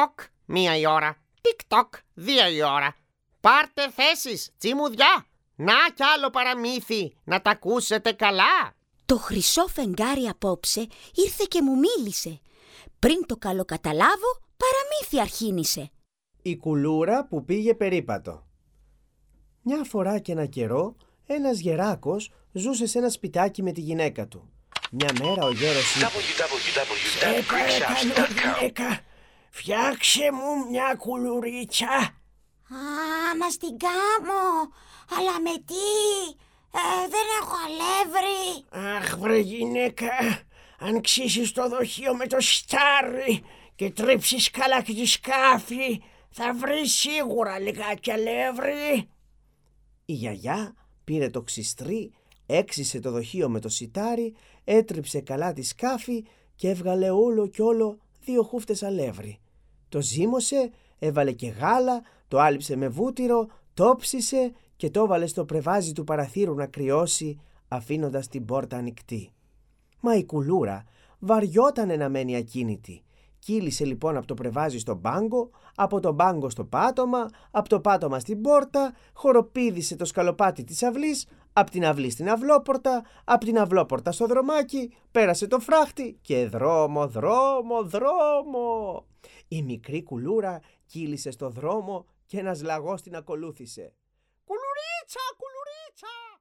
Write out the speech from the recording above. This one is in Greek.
Τικ-τοκ 1 η ώρα, τικ-τοκ 2 η ώρα. Πάρτε θέσεις, τσιμουδιά. Να κι άλλο παραμύθι, να τα ακούσετε καλά. Το χρυσό φεγγάρι απόψε ήρθε και μου μίλησε. Πριν το καλοκαταλάβω, παραμύθι αρχίνησε. Η κουλούρα που πήγε περίπατο. Μια φορά και ένα καιρό, ένας γεράκος ζούσε σε ένα σπιτάκι με τη γυναίκα του. Μια μέρα ο γέρος είπε: Σε παρακαλώ γυναίκα, φτιάξε μου μια κουλουρίτσα. Μα στην κάμω, αλλά με τι, δεν έχω αλεύρι. Αχ βρε γυναίκα, αν ξύσεις το δοχείο με το στάρι και τρίψεις καλά και τη σκάφη, θα βρεις σίγουρα λιγάκι αλεύρι. Η γιαγιά πήρε το ξυστρί, έξισε το δοχείο με το σιτάρι, έτριψε καλά τη σκάφη και έβγαλε όλο κι όλο 2 χούφτες αλεύρι. Το ζύμωσε, έβαλε και γάλα, το άλυψε με βούτυρο, το ψήσε και το έβαλε στο πρεβάζι του παραθύρου να κρυώσει, αφήνοντας την πόρτα ανοιχτή. Μα η κουλούρα βαριότανε να μένει ακίνητη. Κύλησε λοιπόν από το πρεβάζι στον πάγκο, από τον πάγκο στο πάτωμα, από το πάτωμα στην πόρτα, χοροπήδησε το σκαλοπάτι της αυλής, από την αυλή στην αυλόπορτα, από την αυλόπορτα στο δρομάκι, πέρασε το φράχτη και δρόμο, δρόμο, δρόμο. Η μικρή κουλούρα κύλησε στο δρόμο και ένας λαγός την ακολούθησε. «Κουλουρίτσα, κουλουρίτσα!»